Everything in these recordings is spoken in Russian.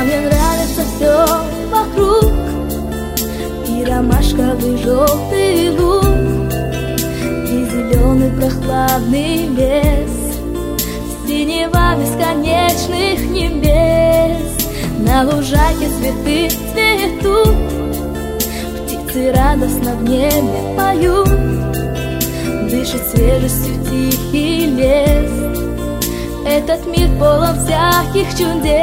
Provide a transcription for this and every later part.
мне нравится все вокруг, и ромашковый желтый луг, и зеленый прохладный лес, синева бесконечных небес. На лужайке цветы цветут, птицы радостно в небе поют, дышит свежестью тихий лес. Этот мир полон всяких чудес.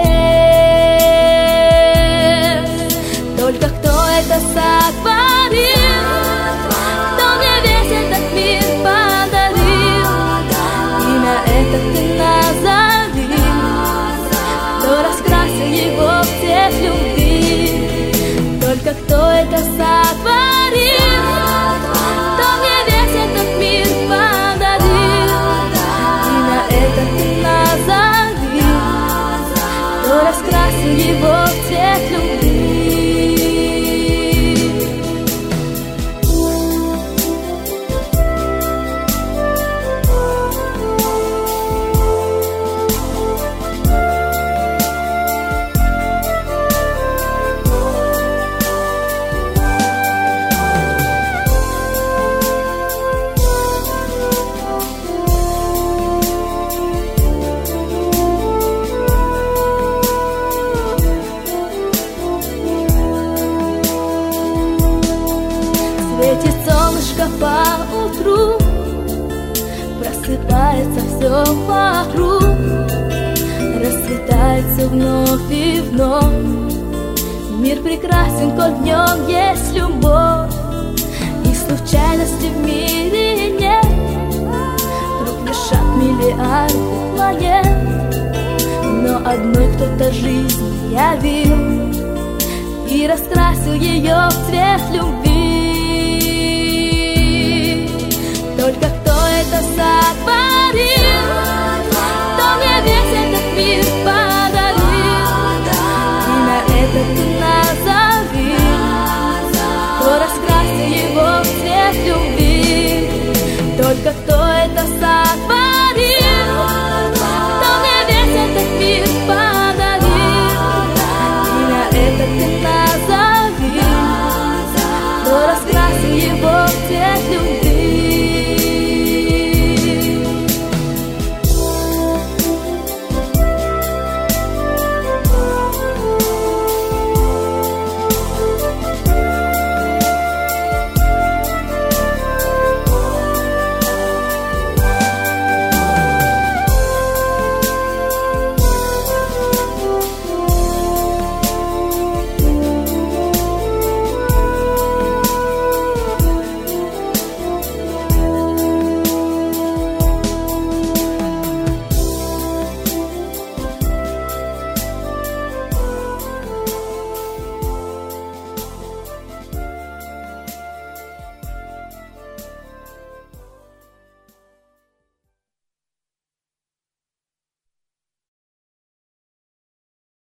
Только кто это сотворил, кто мне весь этот мир подарил? Имя это ты назови, кто раскрасил его в цвет любви. Только кто это сотворил, кто мне весь этот мир подарил? Имя это ты назови, кто раскрасил его в цвет любви. Светит солнышко по утру, просыпается все вокруг, расцветает все вновь и вновь. Мир прекрасен, коль в нем есть любовь, и случайности в мире нет. Круг лишат миллиарды планет, но одной кто-то жизнь явил и раскрасил ее в цвет любви. Только кто это сотворил, кто мне весь этот мир подарил? Имя это ты назови, кто раскрасил его в цвет любви. Только